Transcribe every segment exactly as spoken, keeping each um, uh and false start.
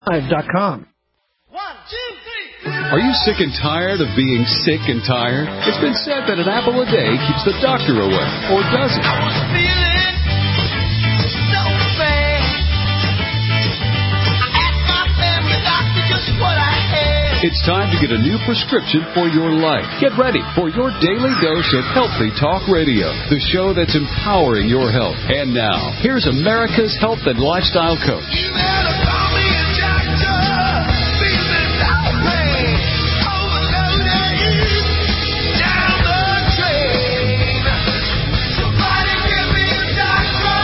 live dot com. One, two, three. Are you sick and tired of being sick and tired? It's been said that an apple a day keeps the doctor away, or does it? I was feeling so bad. I asked my family doctor just what I had. It's time to get a new prescription for your life. Get ready for your daily dose of Healthy Talk Radio, the show that's empowering your health. And now, here's America's health and lifestyle coach. You better call me a doctor. Feeling so pain. Overloaded. Down the drain. Somebody give me a doctor.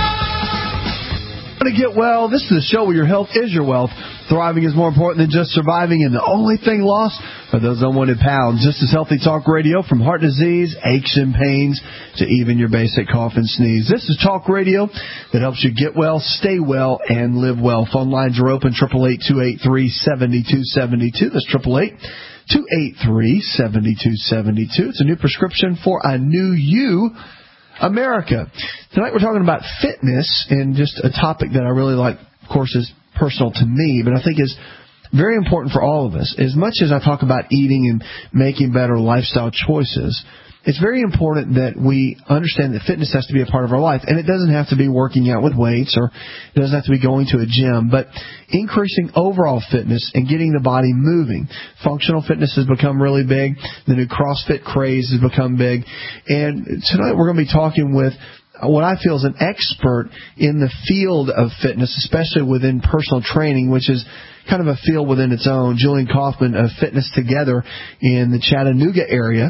Want to get well? This is the show where your health is your wealth. Thriving is more important than just surviving, and the only thing lost are those unwanted pounds. This is Healthy Talk Radio, from heart disease, aches and pains, to even your basic cough and sneeze. This is Talk Radio that helps you get well, stay well, and live well. Phone lines are open, eight eight eight, two eight three, seven two seven two. That's eight eight eight, two eight three, seven two seven two. It's a new prescription for a new you, America. Tonight we're talking about fitness, and just a topic that I really like, of course, is personal to me, but I think is very important for all of us. As much as I talk about eating and making better lifestyle choices, it's very important that we understand that fitness has to be a part of our life. And it doesn't have to be working out with weights, or it doesn't have to be going to a gym, but increasing overall fitness and getting the body moving. Functional fitness has become really big. The new CrossFit craze has become big. And tonight we're going to be talking with what I feel is an expert in the field of fitness, especially within personal training, which is kind of a field within its own. Julian Kaufman of Fitness Together in the Chattanooga area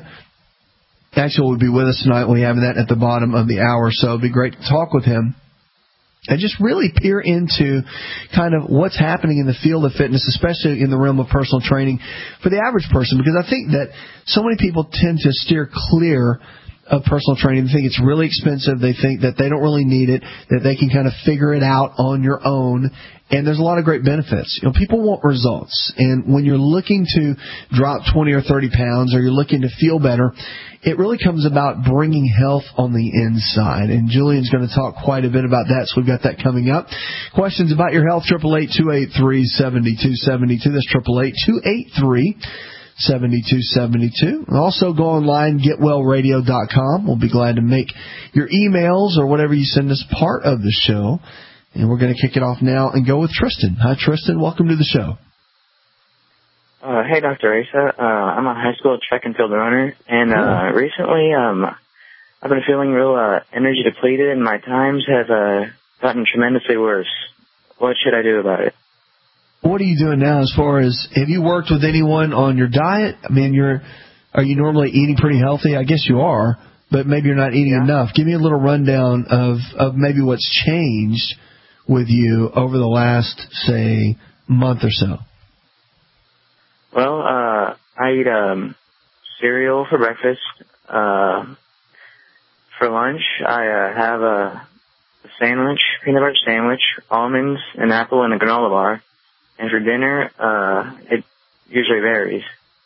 actually will be with us tonight. We have that at the bottom of the hour, so it'd be great to talk with him and just really peer into kind of what's happening in the field of fitness, especially in the realm of personal training for the average person, because I think that so many people tend to steer clear of personal training. They think it's really expensive. They think that they don't really need it, that they can kind of figure it out on your own. And there's a lot of great benefits. You know, people want results. And when you're looking to drop twenty or thirty pounds, or you're looking to feel better, it really comes about bringing health on the inside. And Julian's going to talk quite a bit about that, so we've got that coming up. Questions about your health, eight eight eight, two eight three, seven two seven two. That's eight eight eight, two eight three, seven two seven two. And also go online, get well radio dot com. We'll be glad to make your emails or whatever you send us part of the show. And we're going to kick it off now and go with Tristan. Hi, Tristan. Welcome to the show. Uh, hey, Doctor Asa. Uh, I'm a high school track and field runner, and uh, recently um, I've been feeling real uh, energy depleted, and my times have uh, gotten tremendously worse. What should I do about it? What are you doing now as far as, have you worked with anyone on your diet? I mean, you're, are you normally eating pretty healthy? I guess you are, but maybe you're not eating yeah. enough. Give me a little rundown of, of maybe what's changed with you over the last, say, month or so. Well, uh, I eat um, cereal for breakfast. Uh, for lunch, I uh, have a, a sandwich, peanut butter sandwich, almonds, an apple, and a granola bar. And for dinner, uh, it usually varies.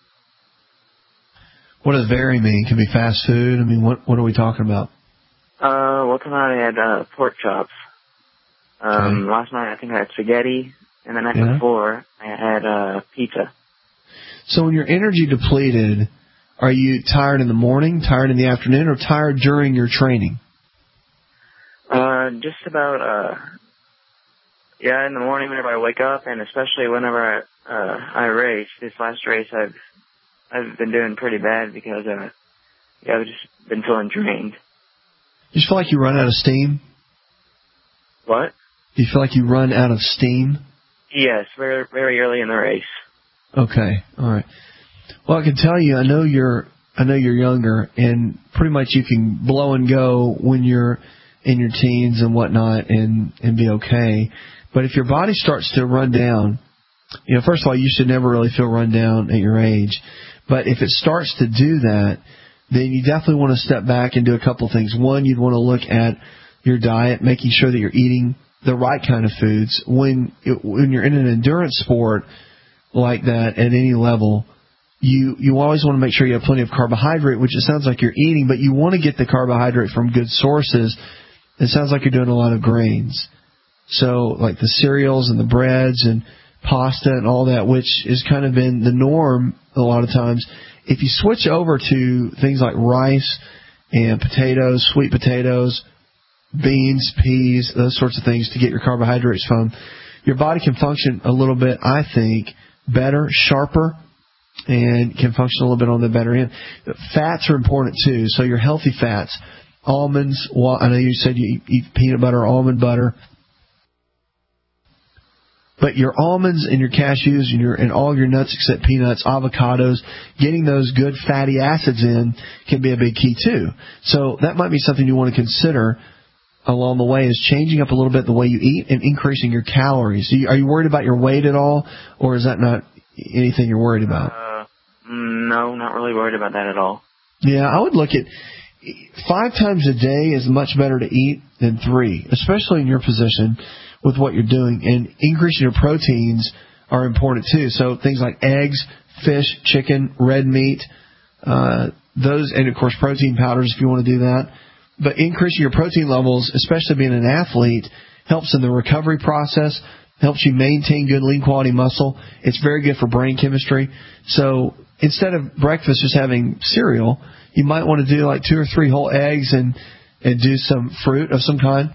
What does vary mean? It can be fast food. I mean, what what are we talking about? Uh, well, tonight I had uh, pork chops. Um, okay. Last night I think I had spaghetti, and the night yeah. before I had uh, pizza. So when you're energy depleted, are you tired in the morning, tired in the afternoon, or tired during your training? Uh, just about, uh, yeah, in the morning whenever I wake up, and especially whenever I, uh, I race. This last race I've, I've been doing pretty bad because, uh, yeah, I've just been feeling drained. You just feel like you run out of steam? What? Do you feel like you run out of steam? Yes, very, very early in the race. Okay, all right. Well, I can tell you, I know you're, I know you're younger, and pretty much you can blow and go when you're in your teens and whatnot, and and be okay. But if your body starts to run down, you know, first of all, you should never really feel run down at your age. But if it starts to do that, then you definitely want to step back and do a couple of things. One, you'd want to look at your diet, making sure that you're eating the right kind of foods. When when you're in an endurance sport like that at any level, you you always want to make sure you have plenty of carbohydrate, which it sounds like you're eating, but you want to get the carbohydrate from good sources. It sounds like you're doing a lot of grains. So like the cereals and the breads and pasta and all that, which has kind of been the norm a lot of times. If you switch over to things like rice and potatoes, sweet potatoes, beans, peas, those sorts of things to get your carbohydrates from, your body can function a little bit, I think, better, sharper, and can function a little bit on the better end. Fats are important too, so your healthy fats, almonds, well, I know you said you eat peanut butter or almond butter, but your almonds and your cashews and your and all your nuts except peanuts, avocados, getting those good fatty acids in can be a big key too. So that might be something you want to consider along the way, is changing up a little bit the way you eat and increasing your calories. Are you worried about your weight at all, or is that not anything you're worried about? Uh, no, not really worried about that at all. Yeah, I would look at five times a day is much better to eat than three, especially in your position with what you're doing. And increasing your proteins are important too. So things like eggs, fish, chicken, red meat, uh, those, and of course protein powders if you want to do that. But increasing your protein levels, especially being an athlete, helps in the recovery process, helps you maintain good lean quality muscle. It's very good for brain chemistry. So instead of breakfast just having cereal, you might want to do like two or three whole eggs and, and do some fruit of some kind,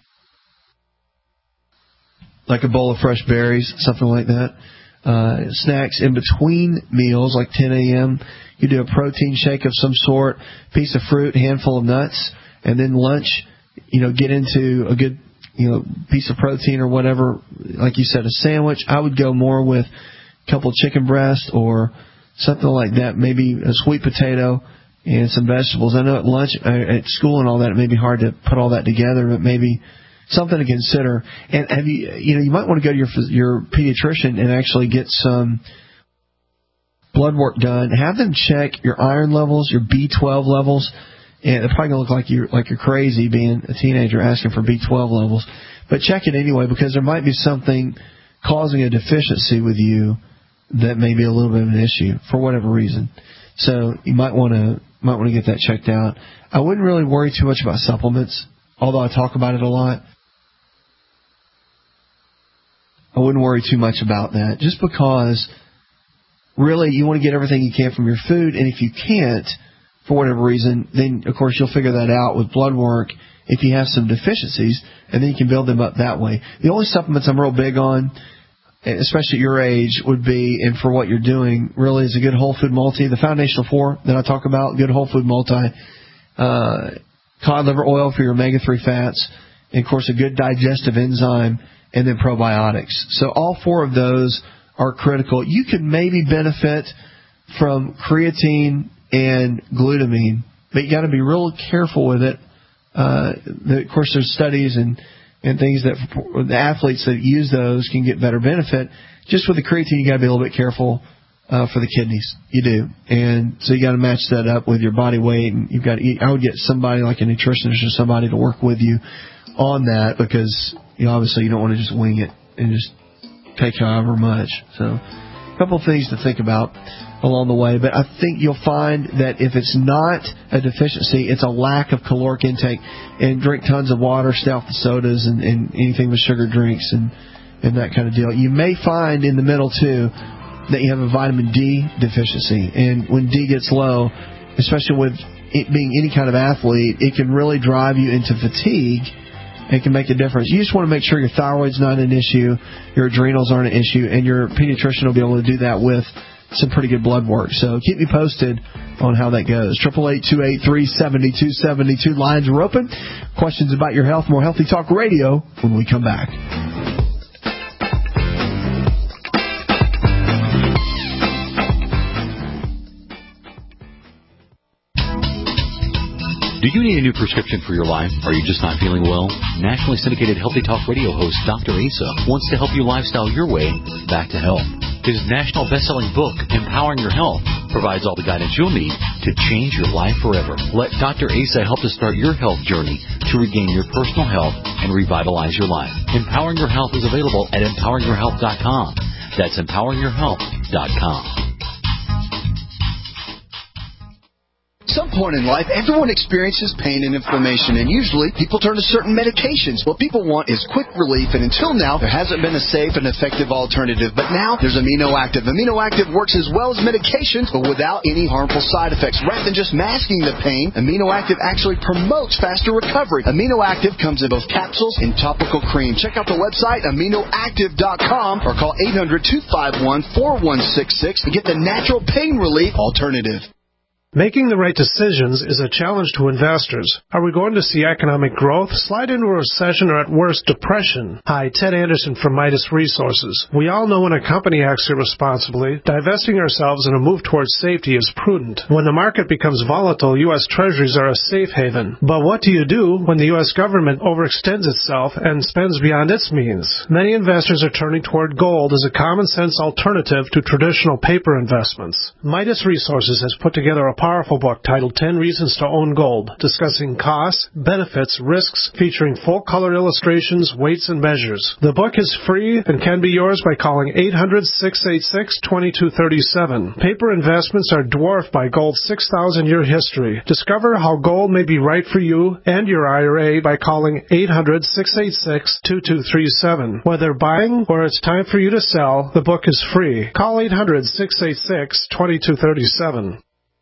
like a bowl of fresh berries, something like that. Uh, snacks in between meals, like ten a.m. You do a protein shake of some sort, piece of fruit, handful of nuts, and then lunch, you know, get into a good, you know, piece of protein or whatever. Like you said, a sandwich. I would go more with a couple of chicken breasts or something like that, maybe a sweet potato and some vegetables. I know at lunch, at school and all that, it may be hard to put all that together, but maybe something to consider. And have you, you know, you might want to go to your your pediatrician and actually get some blood work done. Have them check your iron levels, your B twelve levels. And it's probably gonna look like you're like you're crazy being a teenager asking for B twelve levels, but check it anyway, because there might be something causing a deficiency with you that may be a little bit of an issue for whatever reason. So you might want to might want to get that checked out. I wouldn't really worry too much about supplements, although I talk about it a lot. I wouldn't worry too much about that, just because really you want to get everything you can from your food, and if you can't, for whatever reason, then of course you'll figure that out with blood work if you have some deficiencies, and then you can build them up that way. The only supplements I'm real big on, especially at your age, would be, and for what you're doing, really is a good whole food multi. The foundational four that I talk about, good whole food multi, uh, cod liver oil for your omega three fats, and of course a good digestive enzyme, and then probiotics. So all four of those are critical. You could maybe benefit from creatine and glutamine, but you got to be real careful with it. Uh, the, of course, there's studies and, and things that the athletes that use those can get better benefit. Just with the creatine, you got to be a little bit careful uh, for the kidneys. You do, and so you got to match that up with your body weight, and you've got to eat. I would get somebody like a nutritionist or somebody to work with you on that, because you know, obviously you don't want to just wing it and just take however much. So a couple of things to think about along the way. But I think you'll find that if it's not a deficiency, it's a lack of caloric intake. And drink tons of water, stay off the sodas and, and anything with sugar drinks and, and that kind of deal. You may find in the middle, too, that you have a vitamin D deficiency. And when D gets low, especially with it being any kind of athlete, it can really drive you into fatigue. It can make a difference. You just want to make sure your thyroid's not an issue, your adrenals aren't an issue, and your pediatrician will be able to do that with some pretty good blood work. So keep me posted on how that goes. eight eight eight, two eight three, seven two seven two. Lines are open. Questions about your health. More Healthy Talk Radio when we come back. Do you need a new prescription for your life? Are you just not feeling well? Nationally syndicated Healthy Talk radio host Doctor Asa wants to help you lifestyle your way back to health. His national best-selling book, Empowering Your Health, provides all the guidance you'll need to change your life forever. Let Doctor Asa help to start your health journey to regain your personal health and revitalize your life. Empowering Your Health is available at empowering your health dot com. That's empowering your health dot com. Some point in life, everyone experiences pain and inflammation, and usually people turn to certain medications. What people want is quick relief, and until now, there hasn't been a safe and effective alternative. But now, there's Amino Active. Amino Active works as well as medications, but without any harmful side effects. Rather than just masking the pain, Amino Active actually promotes faster recovery. Amino Active comes in both capsules and topical cream. Check out the website, amino active dot com, or call eight hundred, two five one, four one six six to get the natural pain relief alternative. Making the right decisions is a challenge to investors. Are we going to see economic growth, slide into a recession, or at worst, depression? Hi, Ted Anderson from Midas Resources. We all know when a company acts irresponsibly, divesting ourselves in a move towards safety is prudent. When the market becomes volatile, U S Treasuries are a safe haven. But what do you do when the U S government overextends itself and spends beyond its means? Many investors are turning toward gold as a common-sense alternative to traditional paper investments. Midas Resources has put together a powerful book titled ten Reasons to Own Gold, discussing costs, benefits, risks, featuring full-color illustrations, weights, and measures. The book is free and can be yours by calling eight hundred, six eight six, two two three seven. Paper investments are dwarfed by gold's six thousand year history. Discover how gold may be right for you and your I R A by calling eight hundred, six eight six, two two three seven. Whether buying or it's time for you to sell, the book is free. Call eight hundred, six eight six, two two three seven.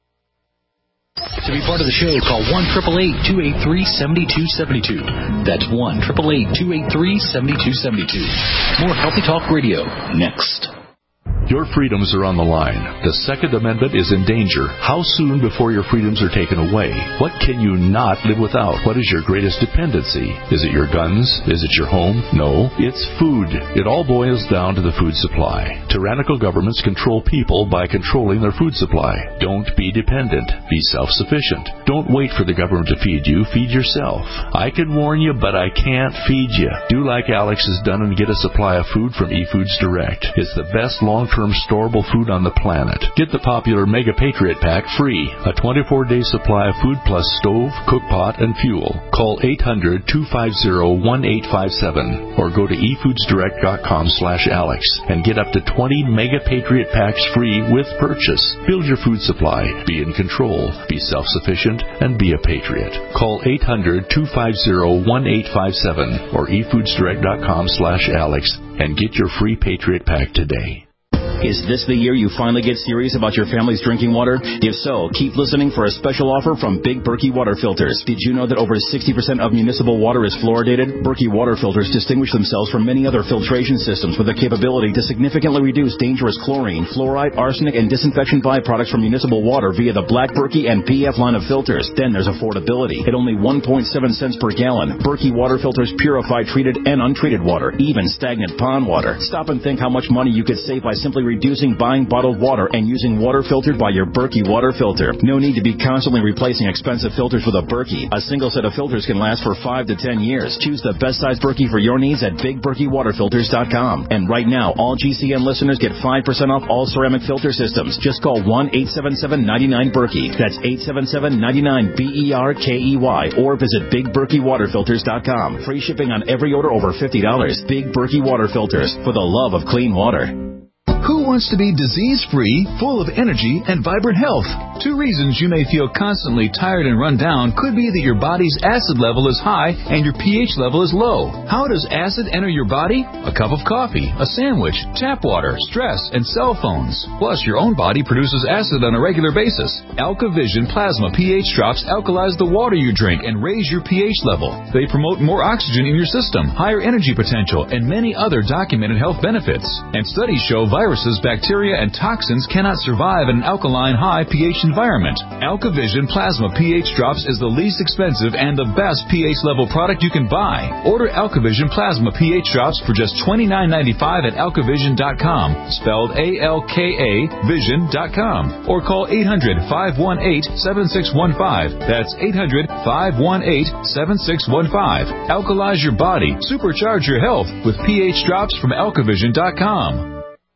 To be part of the show, call one eight eight eight, two eight three, seven two seven two. That's one eight eight eight, two eight three, seven two seven two. More Healthy Talk Radio next. Your freedoms are on the line. The Second Amendment is in danger. How soon before your freedoms are taken away? What can you not live without? What is your greatest dependency? Is it your guns? Is it your home? No, it's food. It all boils down to the food supply. Tyrannical governments control people by controlling their food supply. Don't be dependent. Be self-sufficient. Don't wait for the government to feed you. Feed yourself. I can warn you, but I can't feed you. Do like Alex has done and get a supply of food from eFoods Direct. It's the best long-term storable food on the planet. Get the popular Mega Patriot Pack free. A twenty-four day supply of food plus stove, cook pot, and fuel. Call eight hundred, two five zero, one eight five seven or go to e foods direct dot com slash Alex and get up to twenty Mega Patriot Packs free with purchase. Build your food supply. Be in control. Be self-sufficient and be a patriot. Call eight hundred, two five zero, one eight five seven or e foods direct dot com slash Alex and get your free Patriot Pack today. Is this the year you finally get serious about your family's drinking water? If so, keep listening for a special offer from Big Berkey Water Filters. Did you know that over sixty percent of municipal water is fluoridated? Berkey Water Filters distinguish themselves from many other filtration systems with the capability to significantly reduce dangerous chlorine, fluoride, arsenic, and disinfection byproducts from municipal water via the Black Berkey and P F line of filters. Then there's affordability. At only one point seven cents per gallon, Berkey Water Filters purify treated and untreated water, even stagnant pond water. Stop and think how much money you could save by simply reducing buying bottled water and using water filtered by your Berkey water filter. No need to be constantly replacing expensive filters with a Berkey. A single set of filters can last for five to ten years. Choose the best size Berkey for your needs at big berkey water filters dot com. And right now, all G C N listeners get five percent off all ceramic filter systems. Just call one eight seven seven, nine nine, Berkey. That's eight seven seven, nine nine, B E R K E Y. Or visit big berkey water filters dot com. Free shipping on every order over fifty dollars. Big Berkey Water Filters, for the love of clean water. Who wants to be disease-free, full of energy, and vibrant health? Two reasons you may feel constantly tired and run down could be that your body's acid level is high and your pH level is low. How does acid enter your body? A cup of coffee, a sandwich, tap water, stress, and cell phones. Plus, your own body produces acid on a regular basis. AlkaVision Plasma pH drops alkalize the water you drink and raise your pH level. They promote more oxygen in your system, higher energy potential, and many other documented health benefits. And studies show viruses, bacteria, and toxins cannot survive in an alkaline high pH environment. AlkaVision Plasma pH Drops is the least expensive and the best pH level product you can buy. Order AlkaVision Plasma pH Drops for just twenty-nine ninety-five at alkavision dot com, spelled A L K A vision dot com, or call eight hundred, five one eight, seven six one five. That's eight hundred, five one eight, seven six one five. Alkalize your body, supercharge your health with pH Drops from alkavision dot com.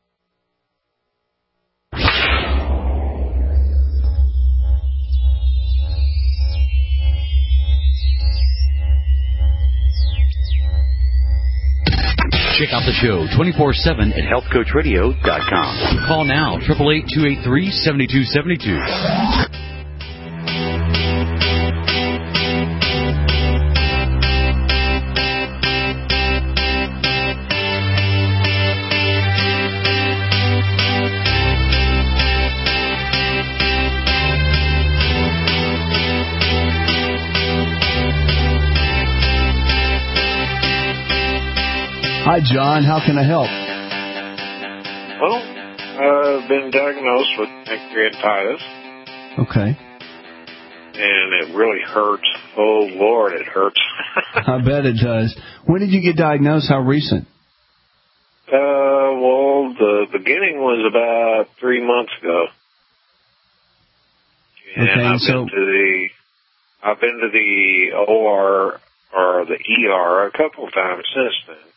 Check out the show twenty-four seven at health coach radio dot com. Call now, eight eight eight, two eight three, seven two seven two. Hi, John. How can I help? Well, I've been diagnosed with pancreatitis. Okay. And it really hurts. Oh, Lord, it hurts. I bet it does. When did you get diagnosed? How recent? Uh, well, the beginning was about three months ago. And okay, I've so been to the I've been to the O R or the E R a couple of times since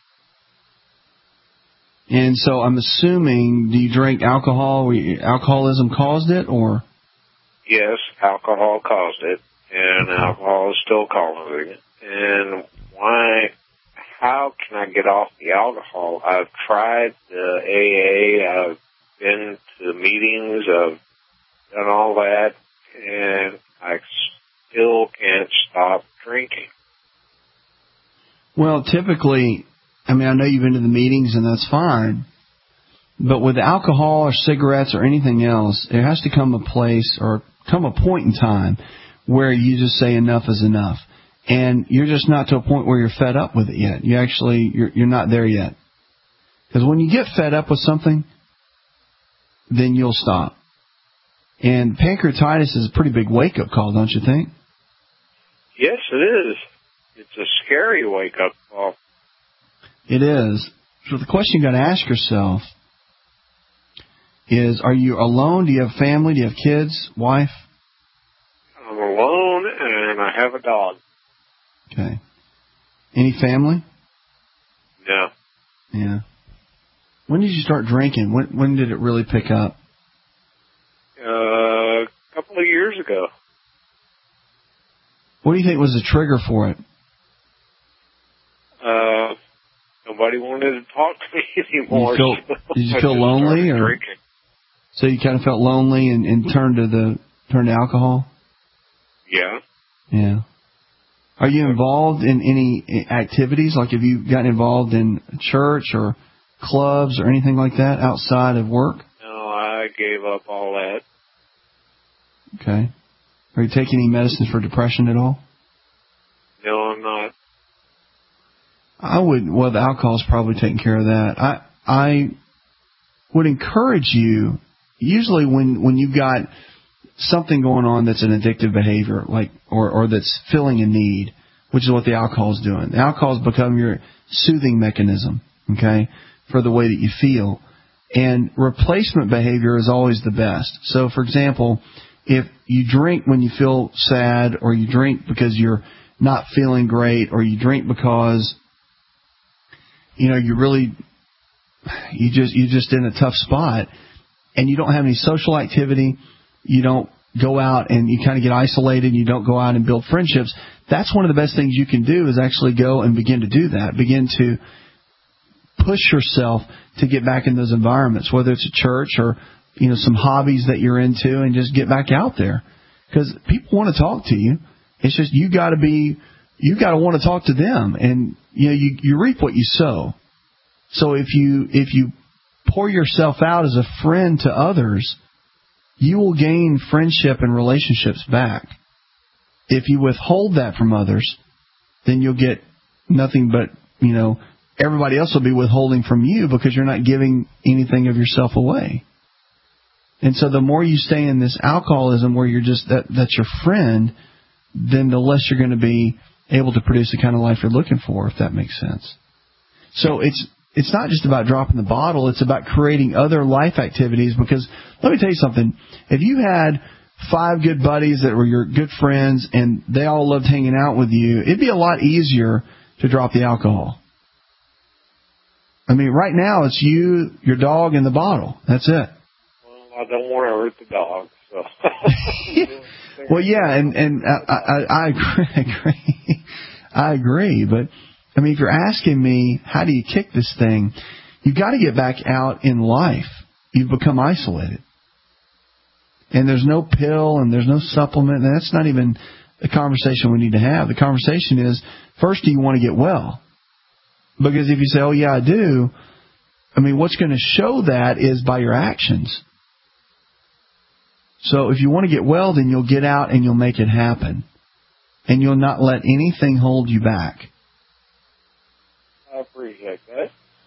then. And so I'm assuming, do you drink alcohol? Were you, alcoholism caused it, or? Yes, alcohol caused it, and alcohol is still causing it. And why? How can I get off the alcohol? I've tried the A A. I've been to meetings. I've done all that, and I still can't stop drinking. Well, typically, I mean, I know you've been to the meetings, and that's fine. But with alcohol or cigarettes or anything else, there has to come a place or come a point in time where you just say enough is enough. And you're just not to a point where you're fed up with it yet. You actually, you're, you're not there yet. Because when you get fed up with something, then you'll stop. And pancreatitis is a pretty big wake-up call, don't you think? Yes, it is. It's a scary wake-up call. It is. So the question you got to ask yourself is, are you alone? Do you have family? Do you have kids, wife? I'm alone, and I have a dog. Okay. Any family? No. Yeah. When did you start drinking? When when did it really pick up? Uh, a couple of years ago. What do you think was the trigger for it? Uh, nobody wanted to talk to me anymore. You feel, so did you I feel just lonely, started or drinking. so you kind of felt lonely and, and turned to the turned to alcohol? Yeah. Yeah. Are you involved in any activities? Like, have you gotten involved in church or clubs or anything like that outside of work? No, I gave up all that. Okay. Are you taking any medicines for depression at all? No, I'm not. I would. Well, the alcohol's probably taking care of that. I I would encourage you. Usually, when when you've got something going on that's an addictive behavior, like or or that's filling a need, which is what the alcohol is doing. The alcohol has become your soothing mechanism, okay, for the way that you feel. And replacement behavior is always the best. So, for example, if you drink when you feel sad, or you drink because you're not feeling great, or you drink because you know you really you just you're just in a tough spot, and you don't have any social activity, you don't go out and you kind of get isolated, you don't go out and build friendships, that's one of the best things you can do, is actually go and begin to do that. Begin to push yourself to get back in those environments, whether it's a church or, you know, some hobbies that you're into, and just get back out there. Because people want to talk to you. It's just you got to be, you got to want to talk to them. And, you know, you, you reap what you sow. So if you, if you pour yourself out as a friend to others, you will gain friendship and relationships back. If you withhold that from others, then you'll get nothing but, you know, everybody else will be withholding from you because you're not giving anything of yourself away. And so the more you stay in this alcoholism where you're just, that that's your friend, then the less you're going to be able to produce the kind of life you're looking for, if that makes sense. So it's it's not just about dropping the bottle, it's about creating other life activities. Because let me tell you something, if you had five good buddies that were your good friends and they all loved hanging out with you, it'd be a lot easier to drop the alcohol. I mean, right now it's you, your dog, and the bottle. That's it. Well, I don't want to hurt the dog, so. Well, yeah, and and I, I, I agree. I agree. I agree. But I mean, if you're asking me, how do you kick this thing? You've got to get back out in life. You've become isolated, and there's no pill and there's no supplement. And that's not even the conversation we need to have. The conversation is, first, do you want to get well? Because if you say, oh, yeah, I do, I mean, what's going to show that is by your actions. So if you want to get well, then you'll get out and you'll make it happen. And you'll not let anything hold you back. I appreciate that.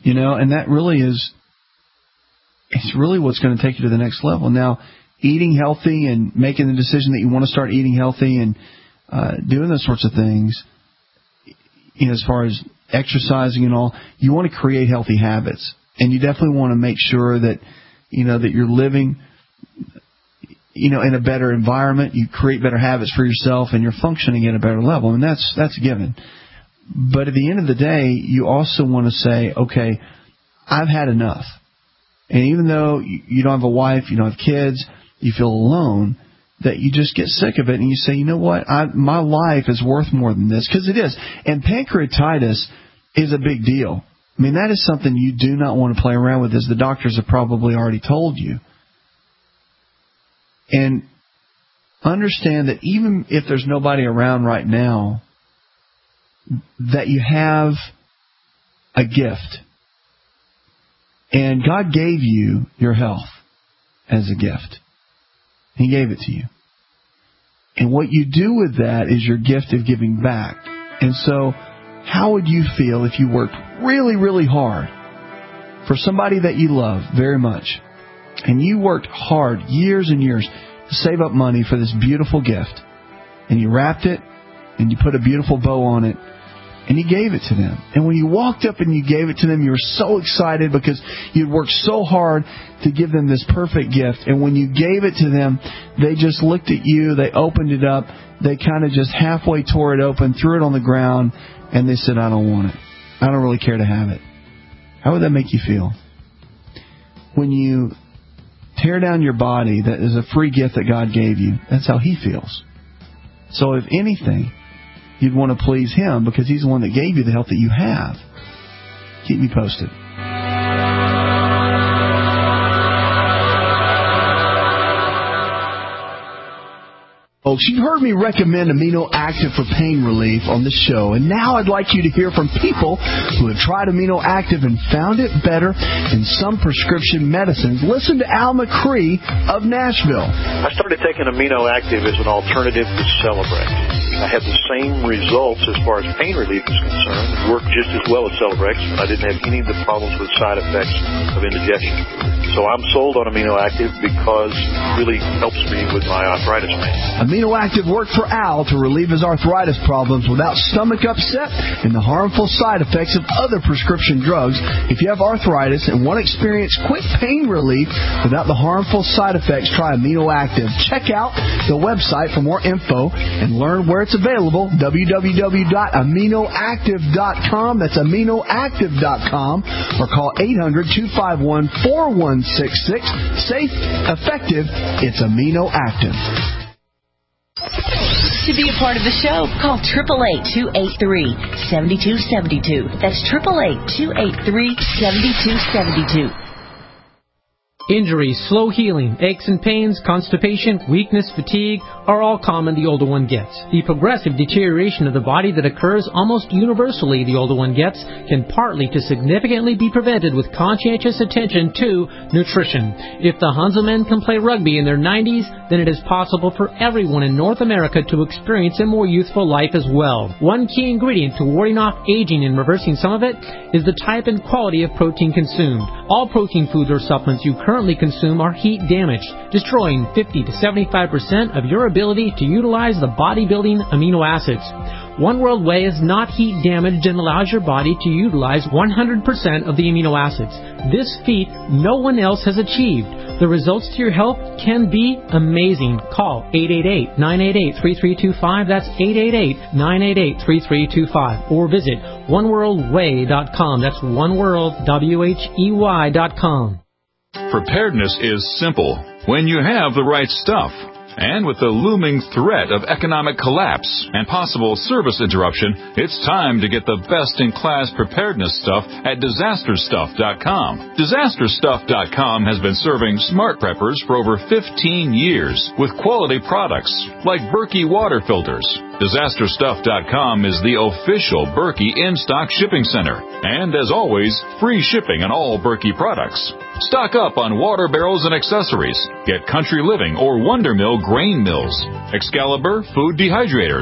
You know, and that really is, it's really what's going to take you to the next level. Now, eating healthy and making the decision that you want to start eating healthy and uh, doing those sorts of things, you know, as far as exercising and all, you want to create healthy habits. And you definitely want to make sure that, you know, that you're living, you know, in a better environment. You create better habits for yourself and you're functioning at a better level. And that's, that's a given. But at the end of the day, you also want to say, okay, I've had enough. And even though you don't have a wife, you don't have kids, you feel alone, that you just get sick of it and you say, you know what, I, my life is worth more than this. Because it is. And pancreatitis is a big deal. I mean, that is something you do not want to play around with, as the doctors have probably already told you. And understand that even if there's nobody around right now, that you have a gift. And God gave you your health as a gift. He gave it to you. And what you do with that is your gift of giving back. And so, how would you feel if you worked really, really hard for somebody that you love very much, and you worked hard years and years to save up money for this beautiful gift, and you wrapped it, and you put a beautiful bow on it, and you gave it to them. And when you walked up and you gave it to them, you were so excited because you'd worked so hard to give them this perfect gift. And when you gave it to them, they just looked at you, they opened it up, they kind of just halfway tore it open, threw it on the ground, and they said, I don't want it. I don't really care to have it. How would that make you feel? When you tear down your body, that is a free gift that God gave you, that's how He feels. So if anything, you'd want to please Him because He's the one that gave you the health that you have. Keep me posted. Folks, you've heard me recommend Amino Active for pain relief on this show, and now I'd like you to hear from people who have tried Amino Active and found it better than some prescription medicines. Listen to Al McCree of Nashville. I started taking Amino Active as an alternative to Celebrex. I had the same results as far as pain relief is concerned. It worked just as well as Celebrex, and I didn't have any of the problems with side effects of indigestion. So I'm sold on Amino Active because it really helps me with my arthritis pain. Amino Active worked for Al to relieve his arthritis problems without stomach upset and the harmful side effects of other prescription drugs. If you have arthritis and want to experience quick pain relief without the harmful side effects, try Amino Active. Check out the website for more info and learn where it's available, w w w dot amino active dot com. That's amino active dot com, or call eight hundred, two five one, four one six six. Safe, effective, it's Amino Active. To be a part of the show, call eight eight eight, two eight three, seven two seven two. That's eight eight eight, two eight three, seven two seven two. Injuries, slow healing, aches and pains, constipation, weakness, fatigue are all common the older one gets. The progressive deterioration of the body that occurs almost universally the older one gets can partly to significantly be prevented with conscientious attention to nutrition. If the Hanselmen can play rugby in their nineties, then it is possible for everyone in North America to experience a more youthful life as well. One key ingredient to warding off aging and reversing some of it is the type and quality of protein consumed. All protein foods or supplements you currently consume are heat damaged, destroying fifty to seventy-five percent of your ability to utilize the bodybuilding amino acids. One World Whey is not heat damaged and allows your body to utilize one hundred percent of the amino acids. This feat no one else has achieved. The results to your health can be amazing. Call eight eight eight, nine eight eight, three three two five. That's eight eight eight, nine eight eight, three three two five. Or visit one world whey dot com. That's oneworld, W H E Y dot com. Preparedness is simple when you have the right stuff. And with the looming threat of economic collapse and possible service interruption, it's time to get the best-in-class preparedness stuff at disaster stuff dot com. disaster stuff dot com has been serving smart preppers for over fifteen years with quality products like Berkey water filters. disaster stuff dot com is the official Berkey in-stock shipping center. And as always, free shipping on all Berkey products. Stock up on water barrels and accessories. Get Country Living or Wonder Mill grain mills, Excalibur food dehydrators,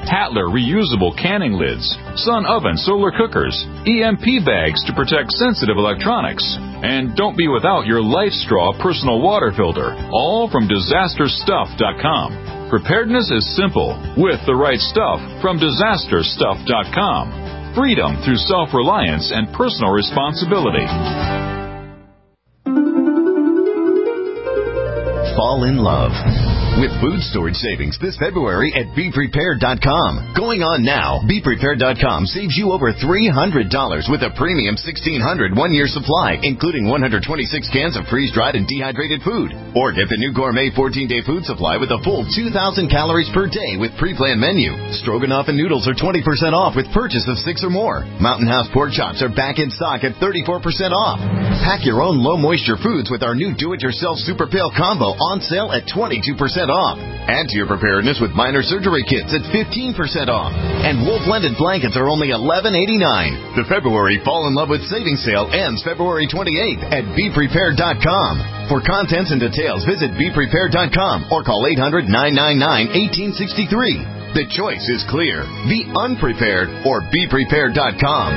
Tattler reusable canning lids, Sun oven solar cookers, E M P bags to protect sensitive electronics. And don't be without your Life Straw personal water filter, all from disaster stuff dot com. Preparedness is simple with the right stuff from disaster stuff dot com. Freedom through self-reliance and personal responsibility. Fall in love with food storage savings this February at be prepared dot com. Going on now, be prepared dot com saves you over three hundred dollars with a premium sixteen hundred one-year supply, including one hundred twenty-six cans of freeze-dried and dehydrated food. Or get the new gourmet fourteen-day food supply with a full two thousand calories per day with pre-planned menu. Stroganoff and noodles are twenty percent off with purchase of six or more. Mountain House pork chops are back in stock at thirty-four percent off. Pack your own low-moisture foods with our new do-it-yourself Super Pail Combo on sale at twenty-two percent off. Add to your preparedness with minor surgery kits at fifteen percent off. And wool blended blankets are only eleven eighty-nine. The February Fall in Love with Savings Sale ends February twenty-eighth at be prepared dot com. For contents and details, visit be prepared dot com or call eight hundred nine nine nine one eight six three. The choice is clear. Be unprepared or be prepared dot com.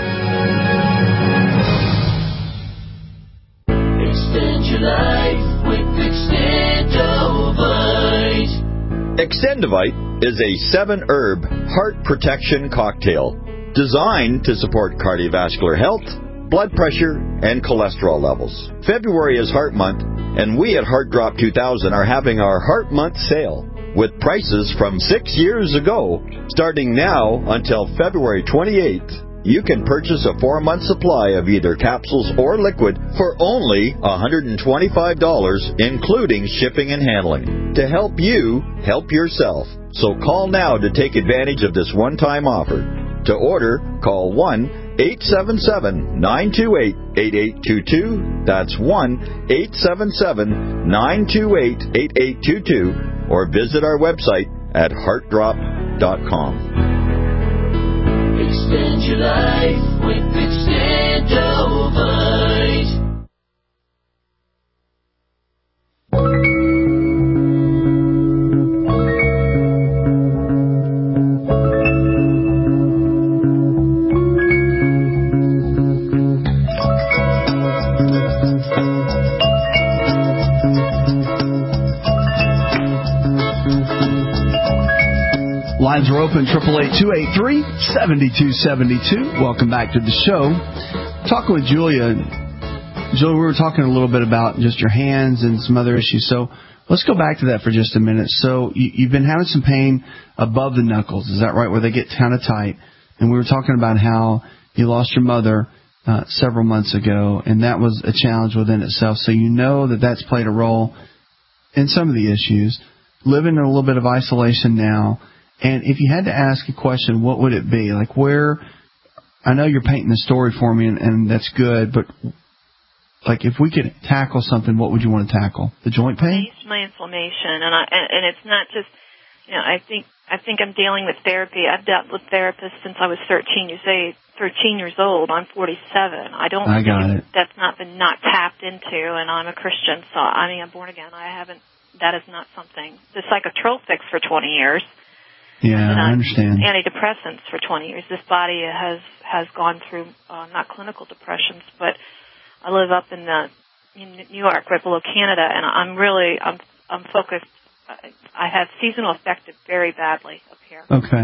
Extend your life with Extendovite. Extendovite is a seven-herb heart protection cocktail designed to support cardiovascular health, blood pressure, and cholesterol levels. February is Heart Month, and we at Heart Drop two thousand are having our Heart Month sale with prices from six years ago. Starting now until February twenty-eighth, you can purchase a four-month supply of either capsules or liquid for only one hundred twenty-five dollars, including shipping and handling, to help you help yourself. So call now to take advantage of this one-time offer. To order, call one eight seven seven nine two eight eight eight two two. That's one eight seven seven nine two eight eight eight two two, or visit our website at heart drop dot com. Extend your life with Extendovite. Lines are open, eight eight eight, two eight three, seven two seven two. Welcome back to the show. Talking with Julia. Julia, we were talking a little bit about just your hands and some other issues. So let's go back to that for just a minute. So you, you've been having some pain above the knuckles. Is that right, where they get kind of tight? And we were talking about how you lost your mother uh, several months ago, and that was a challenge within itself. So you know that that's played a role in some of the issues. Living in a little bit of isolation now. And if you had to ask a question, what would it be? Like where, I know you're painting the story for me, and, and that's good, but like if we could tackle something, what would you want to tackle? The joint pain? My inflammation, and I, and, and it's not just, you know, I think I think I'm dealing with therapy. I've dealt with therapists since I was thirteen. You say thirteen years old. I'm forty-seven. I don't I got think it. that's not been not tapped into, and I'm a Christian, so I mean I'm born again. I haven't. That is not something. The psychotropics for twenty years. Yeah, I understand. Antidepressants for twenty years. This body has has gone through uh, not clinical depressions, but I live up in the in New York, right below Canada, and I'm really I'm I'm focused. I have seasonal affected very badly up here. Okay.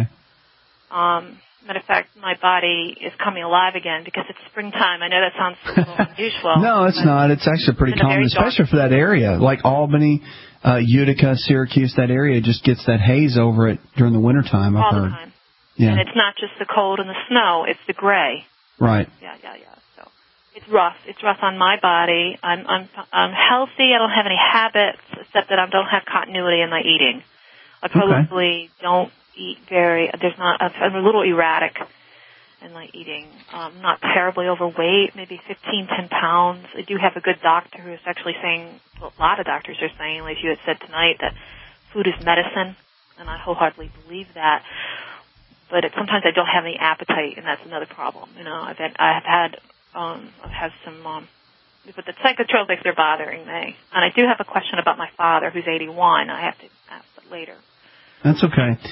Um, matter of fact, my body is coming alive again because it's springtime. I know that sounds a little unusual. No, it's not. It's actually pretty common, especially for that area, like Albany. Uh, Utica, Syracuse, that area just gets that haze over it during the wintertime, I've All heard. the time. Yeah. And it's not just the cold and the snow, it's the gray. Right. Yeah, yeah, yeah. So it's rough. It's rough on my body. I'm I'm I'm healthy. I don't have any habits except that I don't have continuity in my eating. I probably okay. don't eat very, there's not, I'm a little erratic in my eating. Um, not terribly overweight, maybe fifteen, ten pounds. I do have a good doctor who is actually saying, well, a lot of doctors are saying, like you had said tonight, that food is medicine, and I wholeheartedly believe that. But it, sometimes I don't have any appetite, and that's another problem. You know, I've had, I've had, um, I've had some, um, but the psychotropics are bothering me. And I do have a question about my father, who's eighty-one. I have to ask that later. That's okay.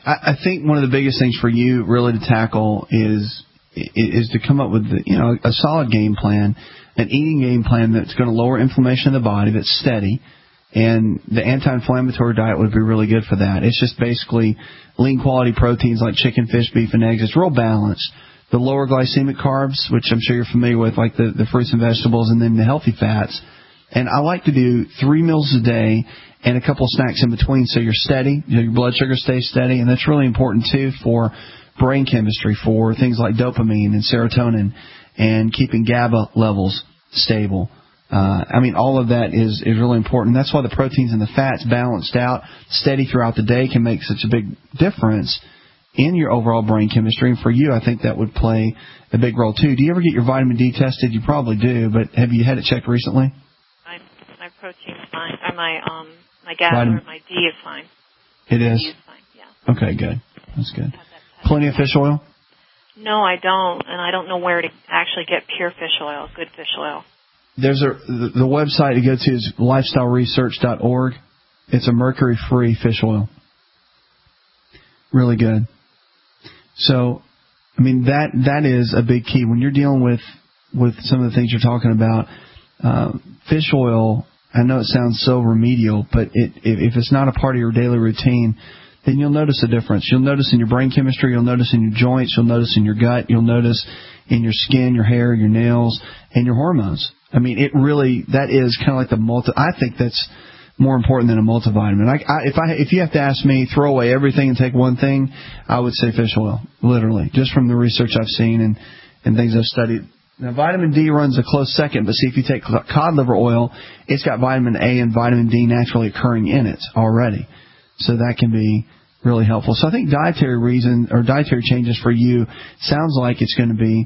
I, I think one of the biggest things for you really to tackle is is to come up with the, you know a solid game plan, an eating game plan that's going to lower inflammation in the body, that's steady. And the anti-inflammatory diet would be really good for that. It's just basically lean quality proteins like chicken, fish, beef, and eggs. It's real balanced. The lower glycemic carbs, which I'm sure you're familiar with, like the, the fruits and vegetables, and then the healthy fats. And I like to do three meals a day and a couple of snacks in between so you're steady, you know, your blood sugar stays steady. And that's really important, too, for brain chemistry, for things like dopamine and serotonin, and keeping GABA levels stable. Uh, I mean, all of that is, is really important. That's why the proteins and the fats balanced out, steady throughout the day, can make such a big difference in your overall brain chemistry. And for you, I think that would play a big role, too. Do you ever get your vitamin D tested? You probably do, but have you had it checked recently? My, my protein's fine. Or my, um, my GABA Vitamin- or my D is fine. It is? D is fine, yeah. Okay, good. That's good. Plenty of fish oil? No, I don't, and I don't know where to actually get pure fish oil, good fish oil. There's a the, the website to go to is lifestyle research dot org. It's a mercury-free fish oil. Really good. So, I mean, that that is a big key. When you're dealing with, with some of the things you're talking about, uh, fish oil, I know it sounds so remedial, but it, if, if it's not a part of your daily routine, then you'll notice a difference. You'll notice in your brain chemistry, you'll notice in your joints, you'll notice in your gut, you'll notice in your skin, your hair, your nails, and your hormones. I mean, it really, that is kind of like the multi, I think that's more important than a multivitamin. I, I, if I, if you have to ask me, throw away everything and take one thing, I would say fish oil, literally, just from the research I've seen and, and things I've studied. Now, vitamin D runs a close second, but see, if you take cod liver oil, it's got vitamin A and vitamin D naturally occurring in it already. So that can be really helpful. So I think dietary reason or dietary changes for you sounds like it's going to be,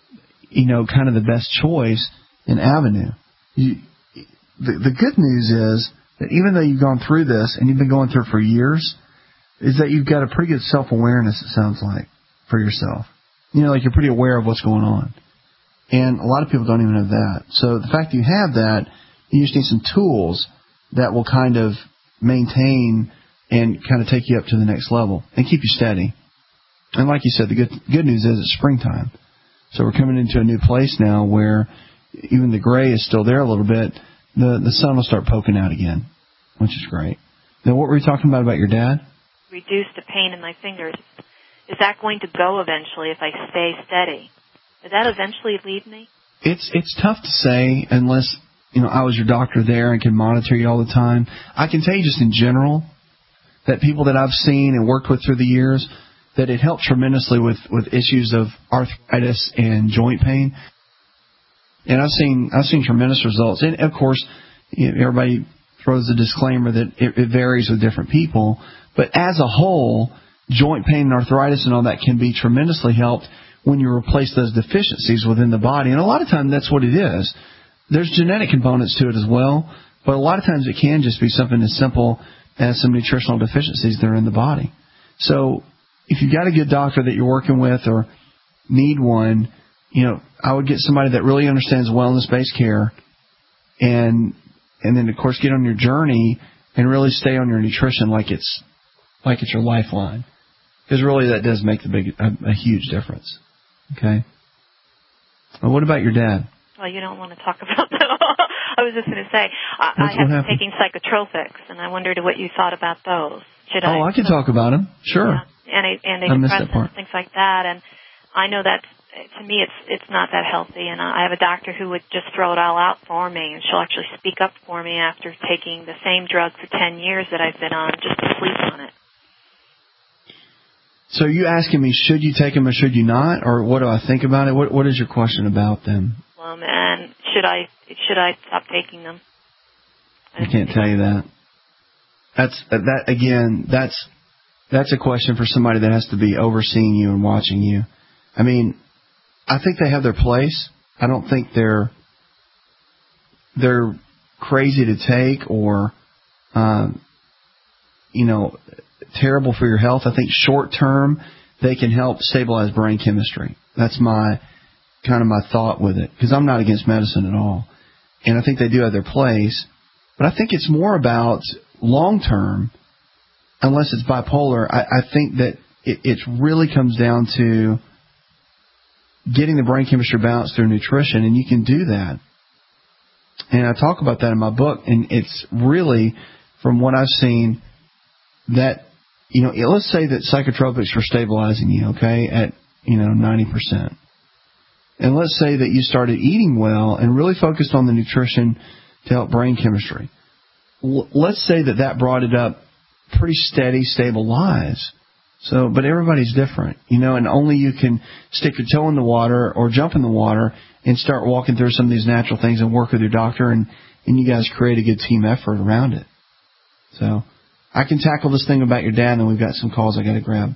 you know, kind of the best choice in avenue. You, the, the good news is that even though you've gone through this and you've been going through it for years, is that you've got a pretty good self-awareness, it sounds like, for yourself. You know, like you're pretty aware of what's going on. And a lot of people don't even have that. So the fact that you have that, you just need some tools that will kind of maintain and kind of take you up to the next level and keep you steady. And like you said, the good good news is it's springtime. So we're coming into a new place now where even the gray is still there a little bit. The the sun will start poking out again, which is great. Now, what were you talking about about your dad? Reduce the pain in my fingers. Is that going to go eventually if I stay steady? Did that eventually leave me? It's it's tough to say unless, you know, I was your doctor there and can monitor you all the time. I can tell you just in general that people that I've seen and worked with through the years, that it helped tremendously with, with issues of arthritis and joint pain. And I've seen I've seen tremendous results. And, of course, you know, everybody throws a disclaimer that it, it varies with different people. But as a whole, joint pain and arthritis and all that can be tremendously helped when you replace those deficiencies within the body. And a lot of times that's what it is. There's genetic components to it as well, but a lot of times it can just be something as simple as some nutritional deficiencies that are in the body. So if you've got a good doctor that you're working with or need one, you know, I would get somebody that really understands wellness-based care and and then, of course, get on your journey and really stay on your nutrition like it's like it's your lifeline. Because really that does make the big a, a huge difference. Okay? Well, what about your dad? Well, you don't want to talk about that. I was just going to say, I, I have been taking psychotropics, and I wondered what you thought about those. Should oh, I, I can talk about them. Sure. Yeah, and antidepressants, things like that. And I know that, to me, it's it's not that healthy. And I have a doctor who would just throw it all out for me, and she'll actually speak up for me after taking the same drug for ten years that I've been on, just to sleep on it. So are you asking me, should you take them or should you not? Or what do I think about it? What What is your question about them? Um, and should I should I stop taking them? I can't tell you that. That's that again. That's that's a question for somebody that has to be overseeing you and watching you. I mean, I think they have their place. I don't think they're they're crazy to take or um, you know terrible for your health. I think short term they can help stabilize brain chemistry. That's my kind of my thought with it, because I'm not against medicine at all. And I think they do have their place. But I think it's more about long term. unless it's bipolar, I, I think that it, it really comes down to getting the brain chemistry balanced through nutrition, and you can do that. And I talk about that in my book, and it's really, from what I've seen, that, you know, let's say that psychotropics were stabilizing you, okay, at, you know, ninety percent. And let's say that you started eating well and really focused on the nutrition to help brain chemistry. L- let's say that that brought it up pretty steady, stable lives. So, but everybody's different, you know, and only you can stick your toe in the water or jump in the water and start walking through some of these natural things and work with your doctor, and, and you guys create a good team effort around it. So I can tackle this thing about your dad, and we've got some calls I got to grab.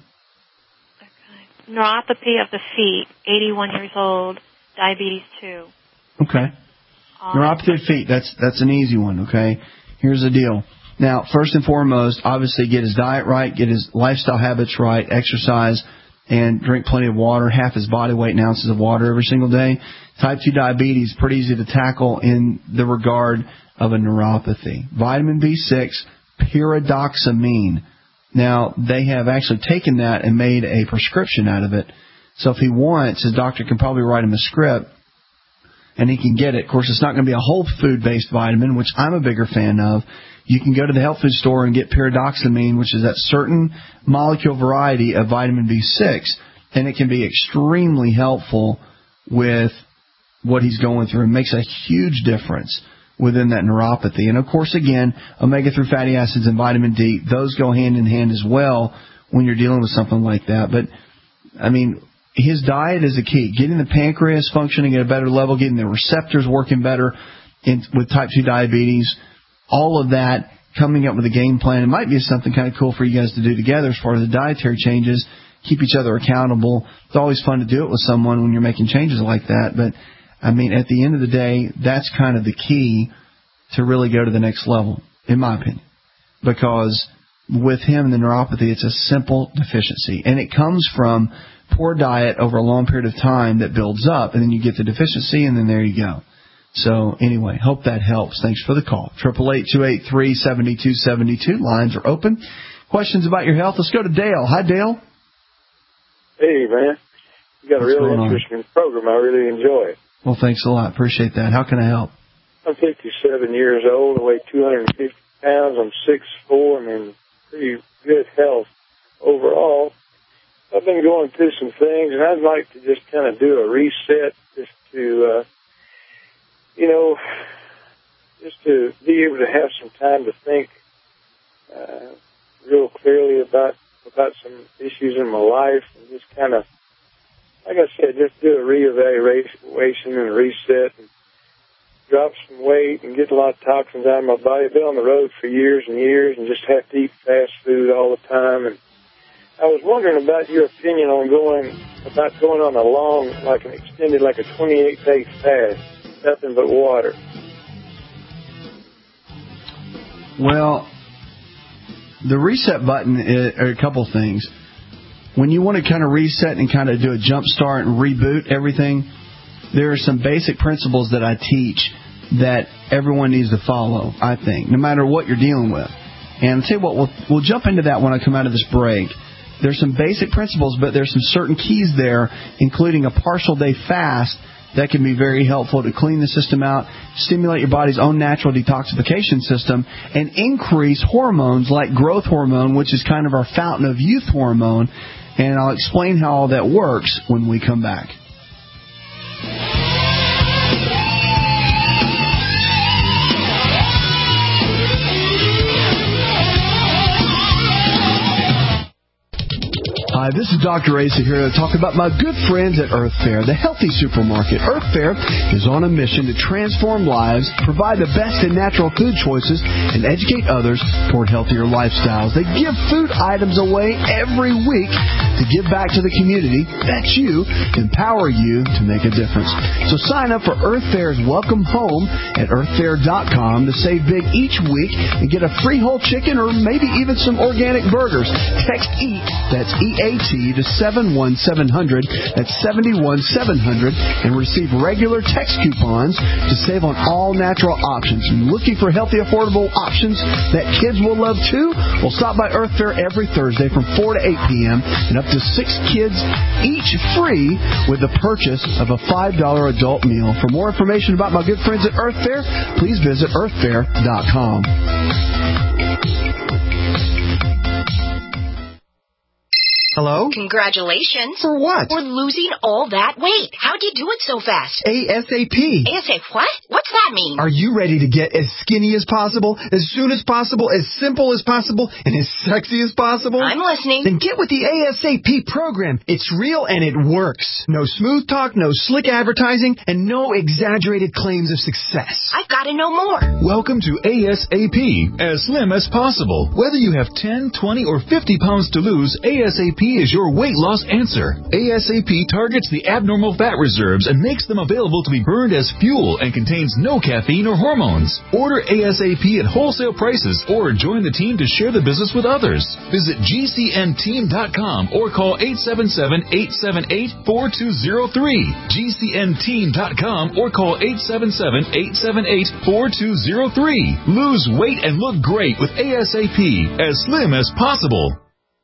Okay. Neuropathy of the feet, eighty-one years old, diabetes two. Okay. Um, Neuropathy of the feet, that's, that's an easy one, okay? Here's the deal. Now, first and foremost, obviously get his diet right, get his lifestyle habits right, exercise, and drink plenty of water, half his body weight in ounces of water every single day. Type two diabetes, pretty easy to tackle in the regard of a neuropathy. Vitamin B six, pyridoxamine. Now, they have actually taken that and made a prescription out of it. So if he wants, his doctor can probably write him a script, and he can get it. Of course, it's not going to be a whole food-based vitamin, which I'm a bigger fan of. You can go to the health food store and get pyridoxamine, which is that certain molecule variety of vitamin B six, and it can be extremely helpful with what he's going through. It makes a huge difference within that neuropathy. And, of course, again, omega three fatty acids and vitamin D, those go hand in hand as well when you're dealing with something like that. But, I mean, his diet is the key. Getting the pancreas functioning at a better level, getting the receptors working better in, with type two diabetes, all of that, coming up with a game plan. It might be something kind of cool for you guys to do together as far as the dietary changes, keep each other accountable. It's always fun to do it with someone when you're making changes like that. But, I mean, at the end of the day, that's kind of the key to really go to the next level, in my opinion. Because with him and the neuropathy, it's a simple deficiency. And it comes from poor diet over a long period of time that builds up, and then you get the deficiency, and then there you go. So, anyway, hope that helps. Thanks for the call. eight eight eight, two eight three, seven two seven two. Lines are open. Questions about your health? Let's go to Dale. Hi, Dale. Hey, man. You got What's a really interesting on? program. I really enjoy it. Well, thanks a lot. Appreciate that. How can I help? I'm fifty-seven years old. I weigh two hundred fifty pounds. I'm six foot four. I'm in pretty good health overall. I've been going through some things, and I'd like to just kind of do a reset just to, uh, you know, just to be able to have some time to think uh, real clearly about about some issues in my life, and just kind of, like I said, just do a reevaluation and a reset, and drop some weight and get a lot of toxins out of my body. I've been on the road for years and years and just have to eat fast food all the time. And I was wondering about your opinion on going, about going on a long, like an extended, like a twenty-eight day fast, nothing but water. Well, the reset button is, are a couple things. When you want to kind of reset and kind of do a jump start and reboot everything, there are some basic principles that I teach that everyone needs to follow, I think, no matter what you're dealing with. And I'll tell you what, we'll, we'll jump into that when I come out of this break. There's some basic principles, but there's some certain keys there, including a partial day fast that can be very helpful to clean the system out, stimulate your body's own natural detoxification system, and increase hormones like growth hormone, which is kind of our fountain of youth hormone. And I'll explain how all that works when we come back. Hi, this is Doctor Asa here to talk about my good friends at Earth Fare, the healthy supermarket. Earth Fare is on a mission to transform lives, provide the best in natural food choices, and educate others toward healthier lifestyles. They give food items away every week to give back to the community. That's you. Empower you to make a difference. So sign up for Earth Fare's Welcome Home at earth fare dot com to save big each week and get a free whole chicken or maybe even some organic burgers. Text EAT, that's E A T to seven one seven hundred. That's seven one seven hundred. And receive regular text coupons to save on all natural options. Looking for healthy, affordable options that kids will love too? Well, stop by Earth Fare every Thursday from four to eight p.m. and up to six kids each free with the purchase of a five dollar adult meal. For more information about my good friends at Earth Fare, please visit earth fare dot com. Hello? Congratulations. For what? For losing all that weight. How'd you do it so fast? ASAP. ASAP what? What's that mean? Are you ready to get as skinny as possible, as soon as possible, as simple as possible, and as sexy as possible? I'm listening. Then get with the ASAP program. It's real and it works. No smooth talk, no slick advertising, and no exaggerated claims of success. I've got to know more. Welcome to ASAP, as slim as possible. Whether you have ten, twenty, or fifty pounds to lose, ASAP is your weight loss answer. ASAP targets the abnormal fat reserves and makes them available to be burned as fuel and contains no caffeine or hormones. Order ASAP at wholesale prices or join the team to share the business with others. Visit G C N team dot com or call eight seven seven, eight seven eight, four two zero three. G C N team dot com or call eight seven seven, eight seven eight, four two zero three. Lose weight and look great with ASAP, as slim as possible.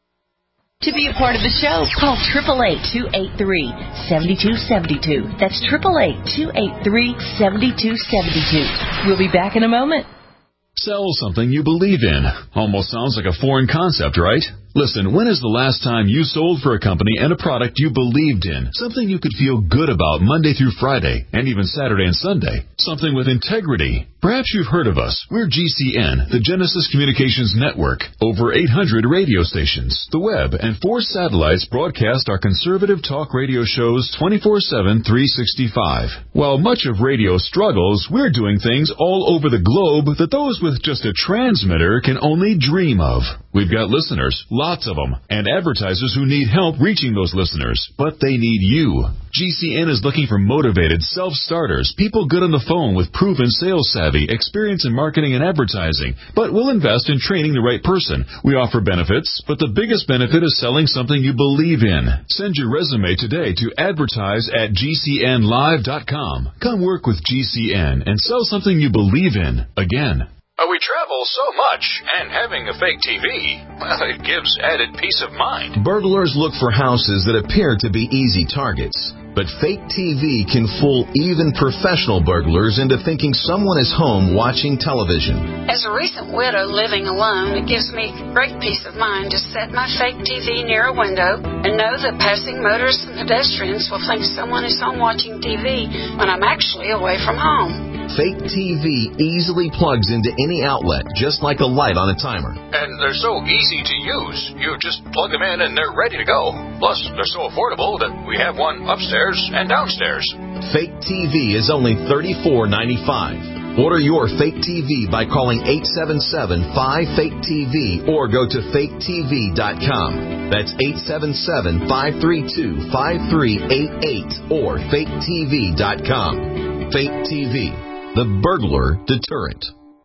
To be a part of the show, call eight eight eight, two eight three, seven two seven two. That's eight eight eight, two eight three, seven two seven two. We'll be back in a moment. Sell something you believe in. Almost sounds like a foreign concept, right? Listen, when is the last time you sold for a company and a product you believed in? Something you could feel good about Monday through Friday, and even Saturday and Sunday. Something with integrity. Perhaps you've heard of us. We're G C N, the Genesis Communications Network. Over eight hundred radio stations, the web, and four satellites broadcast our conservative talk radio shows twenty-four seven, three sixty-five. While much of radio struggles, we're doing things all over the globe that those with just a transmitter can only dream of. We've got listeners, lots of them, and advertisers who need help reaching those listeners, but they need you. G C N is looking for motivated self-starters, people good on the phone with proven sales savvy, experience in marketing and advertising, but we'll invest in training the right person. We offer benefits, but the biggest benefit is selling something you believe in. Send your resume today to advertise at G C N live dot com. Come work with G C N and sell something you believe in. Again. We travel so much, and having a fake T V, well, it gives added peace of mind. Burglars look for houses that appear to be easy targets. But fake T V can fool even professional burglars into thinking someone is home watching television. As a recent widow living alone, it gives me great peace of mind to set my fake T V near a window and know that passing motorists and pedestrians will think someone is home watching T V when I'm actually away from home. Fake T V easily plugs into any outlet, just like a light on a timer. And they're so easy to use. You just plug them in and they're ready to go. Plus, they're so affordable that we have one upstairs and downstairs. Fake T V is only thirty-four ninety-five. Order your fake T V by calling eight seven seven, five, fake T V or go to fake T V dot com. That's eight seven seven, five three two, five three eight eight or fake T V dot com. Fake T V, the burglar deterrent.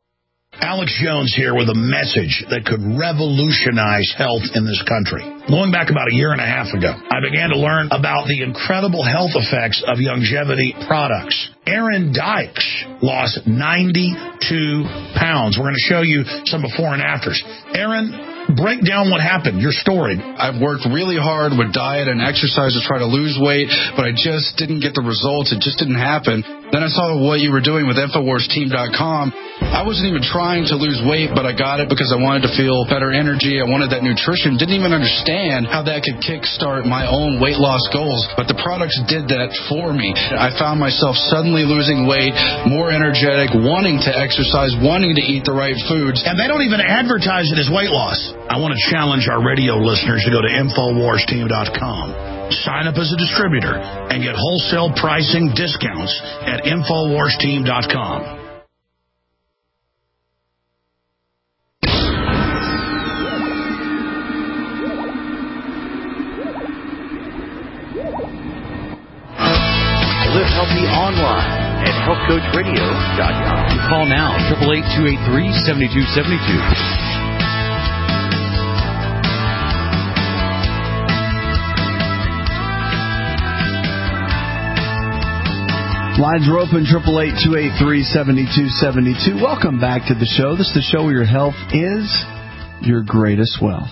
Alex Jones here with a message that could revolutionize health in this country. Going back about a year and a half ago, I began to learn about the incredible health effects of longevity products. Aaron Dykes lost ninety-two pounds. We're going to show you some before and afters. Aaron, break down what happened, your story. I've worked really hard with diet and exercise to try to lose weight, but I just didn't get the results. It just didn't happen. Then I saw what you were doing with Infowars Team dot com. I wasn't even trying to lose weight, but I got it because I wanted to feel better energy. I wanted that nutrition. Didn't even understand how that could kickstart my own weight loss goals, but the products did that for me. I found myself suddenly losing weight, more energetic, wanting to exercise, wanting to eat the right foods. And they don't even advertise it as weight loss. I want to challenge our radio listeners to go to Infowars Team dot com. Sign up as a distributor and get wholesale pricing discounts at Infowars Team dot com. Live healthy online at health coach radio dot com. Call now, eight eight eight, two eight three, seven two seven two. Lines are open, eight eight eight, two eight three, seven two seven two. Welcome back to the show. This is the show where your health is your greatest wealth.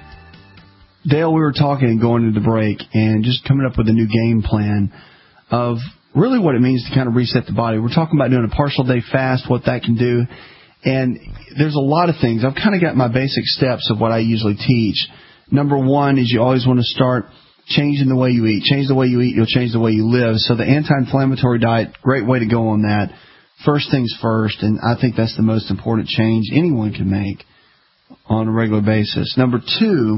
Dale, we were talking and going into the break and just coming up with a new game plan of really what it means to kind of reset the body. We're talking about doing a partial day fast, what that can do. And there's a lot of things. I've kind of got my basic steps of what I usually teach. Number one is you always want to start changing the way you eat. Change the way you eat, you'll change the way you live. So the anti-inflammatory diet, great way to go on that. First things first, and I think that's the most important change anyone can make on a regular basis. Number two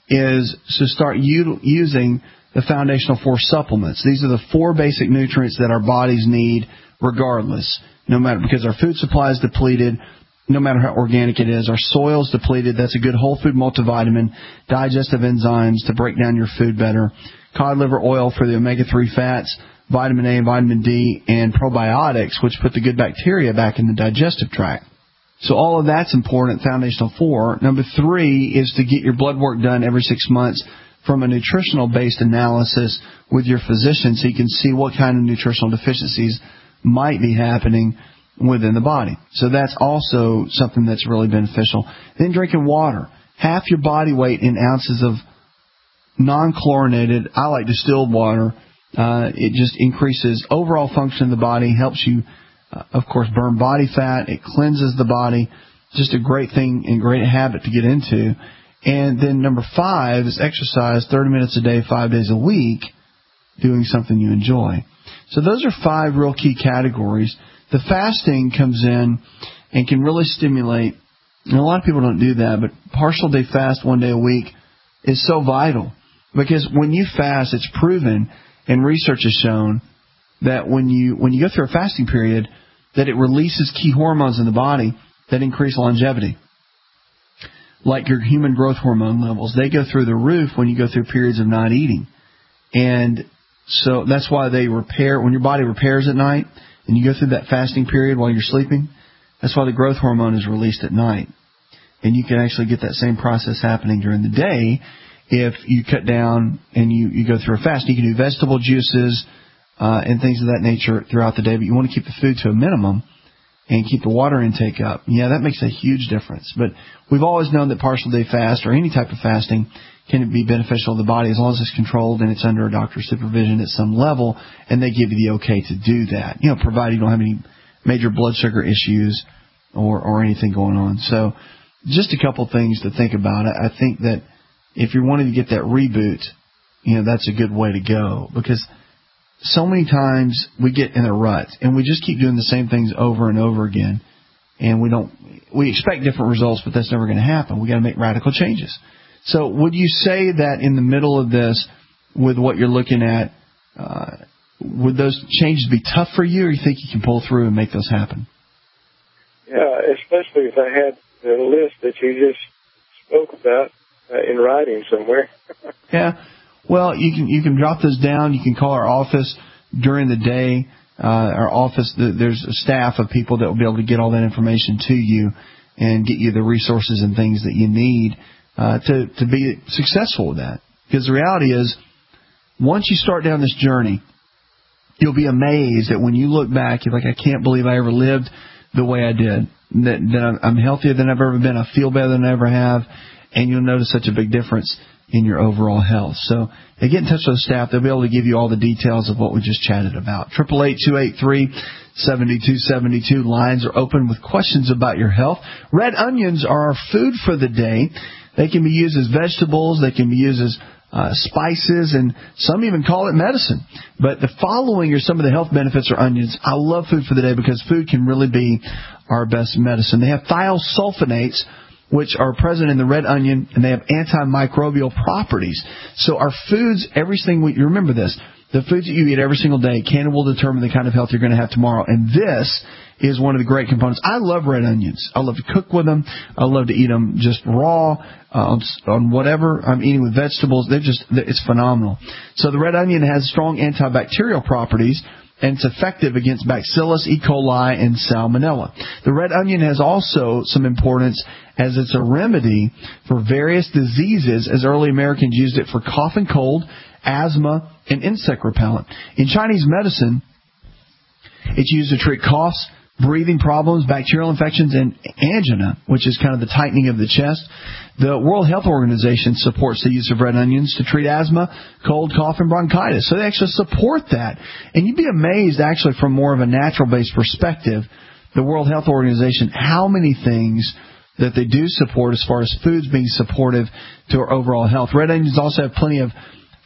is to start u- using the Foundational Four supplements. These are the four basic nutrients that our bodies need regardless, no matter, because our food supply is depleted, no matter how organic it is. Our soil's depleted. That's a good whole food multivitamin, digestive enzymes to break down your food better, cod liver oil for the omega three fats, vitamin A and vitamin D, and probiotics, which put the good bacteria back in the digestive tract. So all of that's important, Foundational Four. Number three is to get your blood work done every six months from a nutritional-based analysis with your physician so you can see what kind of nutritional deficiencies might be happening within the body. So that's also something that's really beneficial. Then drinking water. Half your body weight in ounces of non-chlorinated, I like distilled water. Uh, it just increases overall function of the body, helps you, uh, of course, burn body fat. It cleanses the body. Just a great thing and great habit to get into. And then number five is exercise thirty minutes a day, five days a week, doing something you enjoy. So those are five real key categories. The fasting comes in and can really stimulate, and a lot of people don't do that, but partial day fast one day a week is so vital because when you fast, it's proven, and research has shown that when you when you go through a fasting period, that it releases key hormones in the body that increase longevity, like your human growth hormone levels. They go through the roof when you go through periods of not eating, and so that's why they repair when your body repairs at night. And you go through that fasting period while you're sleeping, that's why the growth hormone is released at night. And you can actually get that same process happening during the day if you cut down and you, you go through a fast. You can do vegetable juices uh, and things of that nature throughout the day, but you want to keep the food to a minimum and keep the water intake up. Yeah, that makes a huge difference. But we've always known that partial day fast or any type of fasting can be beneficial to the body as long as it's controlled and it's under a doctor's supervision at some level, and they give you the okay to do that, you know, provided you don't have any major blood sugar issues or, or anything going on. So just a couple things to think about. I think that if you're wanting to get that reboot, you know, that's a good way to go because so many times we get in a rut and we just keep doing the same things over and over again, and we don't, we expect different results, but that's never going to happen. We got to make radical changes. So would you say that in the middle of this, with what you're looking at, uh, would those changes be tough for you, or you think you can pull through and make those happen? Yeah, especially if I had the list that you just spoke about uh, in writing somewhere. Yeah. Well, you can you can drop those down. You can call our office during the day. Uh, our office, there's a staff of people that will be able to get all that information to you and get you the resources and things that you need Uh, to, to be successful with that. Because the reality is, once you start down this journey, you'll be amazed that when you look back, you're like, I can't believe I ever lived the way I did. That, that I'm, I'm healthier than I've ever been. I feel better than I ever have. And you'll notice such a big difference in your overall health. So they get in touch with the staff. They'll be able to give you all the details of what we just chatted about. eight eight eight, two eight three, seven two seven two. Lines are open with questions about your health. Red onions are our food for the day. They can be used as vegetables. They can be used as uh, spices, and some even call it medicine. But the following are some of the health benefits of onions. I love food for the day because food can really be our best medicine. They have thiosulfonates, which are present in the red onion, and they have antimicrobial properties. So our foods, everything we, you remember this, the foods that you eat every single day can and will determine the kind of health you're going to have tomorrow. And this is one of the great components. I love red onions. I love to cook with them. I love to eat them just raw, uh, on, on whatever I'm eating with vegetables. They're just, it's phenomenal. So the red onion has strong antibacterial properties, and it's effective against Bacillus, E. coli, and Salmonella. The red onion has also some importance as it's a remedy for various diseases, as early Americans used it for cough and cold, asthma, and insect repellent. In Chinese medicine, It's used to treat coughs, breathing problems, bacterial infections, and angina, which is kind of the tightening of the chest. The World Health Organization supports the use of red onions to treat asthma, cold, cough, and bronchitis. So they actually support that. And you'd be amazed, actually, from more of a natural-based perspective, the World Health Organization, how many things that they do support as far as foods being supportive to our overall health. Red onions also have plenty of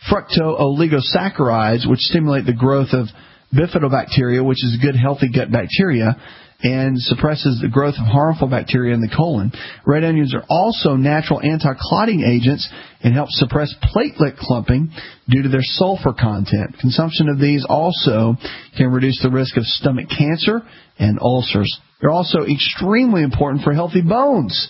fructooligosaccharides, which stimulate the growth of bifidobacteria, which is good, healthy gut bacteria, and suppresses the growth of harmful bacteria in the colon. Red onions are also natural anti-clotting agents and help suppress platelet clumping due to their sulfur content. Consumption of these also can reduce the risk of stomach cancer and ulcers. They're also extremely important for healthy bones.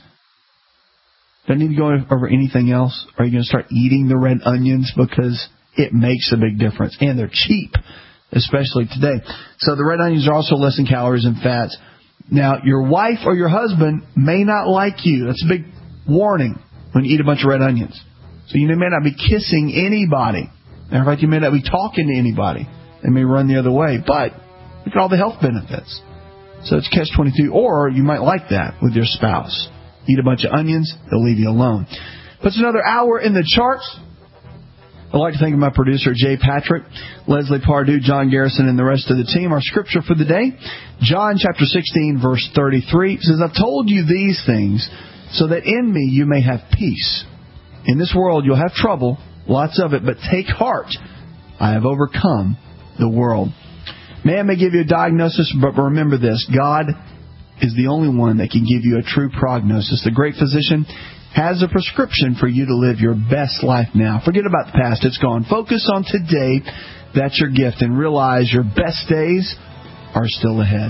Don't need to go over anything else. Are you going to start eating the red onions because it makes a big difference, and they're cheap, especially today. So the red onions are also less in calories and fats. Now, your wife or your husband may not like you. That's a big warning when you eat a bunch of red onions. So you may not be kissing anybody. Matter of fact, you may not be talking to anybody. They may run the other way. But look at all the health benefits. So it's catch twenty-two. Or you might like that with your spouse. Eat a bunch of onions, they'll leave you alone. Puts another hour in the charts. I'd like to thank my producer, Jay Patrick, Leslie Pardue, John Garrison, and the rest of the team. Our scripture for the day, John chapter sixteen, verse thirty-three, says, I've told you these things so that in me you may have peace. In this world you'll have trouble, lots of it, but take heart. I have overcome the world. Man may give you a diagnosis, but remember this, God is the only one that can give you a true prognosis. The great physician has a prescription for you to live your best life now. Forget about the past. It's gone. Focus on today. That's your gift. And realize your best days are still ahead.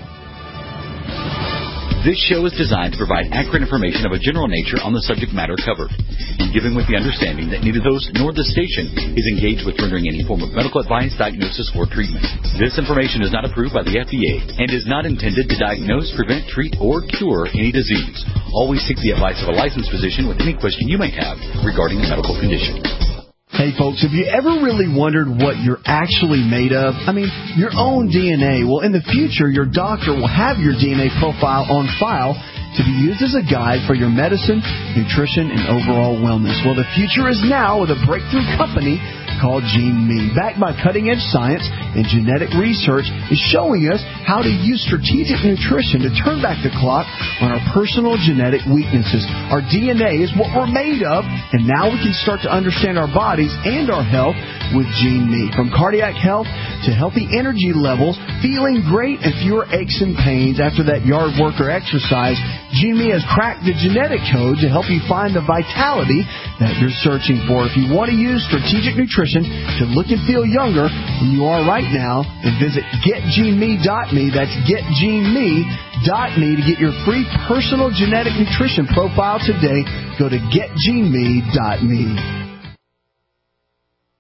This show is designed to provide accurate information of a general nature on the subject matter covered, and given with the understanding that neither host nor the station is engaged with rendering any form of medical advice, diagnosis, or treatment. This information is not approved by the F D A and is not intended to diagnose, prevent, treat, or cure any disease. Always seek the advice of a licensed physician with any question you may have regarding a medical condition. Hey, folks, have you ever really wondered what you're actually made of? I mean, your own D N A. Well, in the future, your doctor will have your D N A profile on file to be used as a guide for your medicine, nutrition, and overall wellness. Well, the future is now with a breakthrough company called GeneMe. Backed by cutting-edge science and genetic research, is showing us how to use strategic nutrition to turn back the clock on our personal genetic weaknesses. Our D N A is what we're made of, and now we can start to understand our bodies and our health with GeneMe. From cardiac health to healthy energy levels, feeling great, and fewer aches and pains after that yard work or exercise, GeneMe has cracked the genetic code to help you find the vitality that you're searching for. If you want to use strategic nutrition to look and feel younger than you are right now, then visit get gene me dot me. That's get gene me dot me to get your free personal genetic nutrition profile today. Go to get gene me dot me.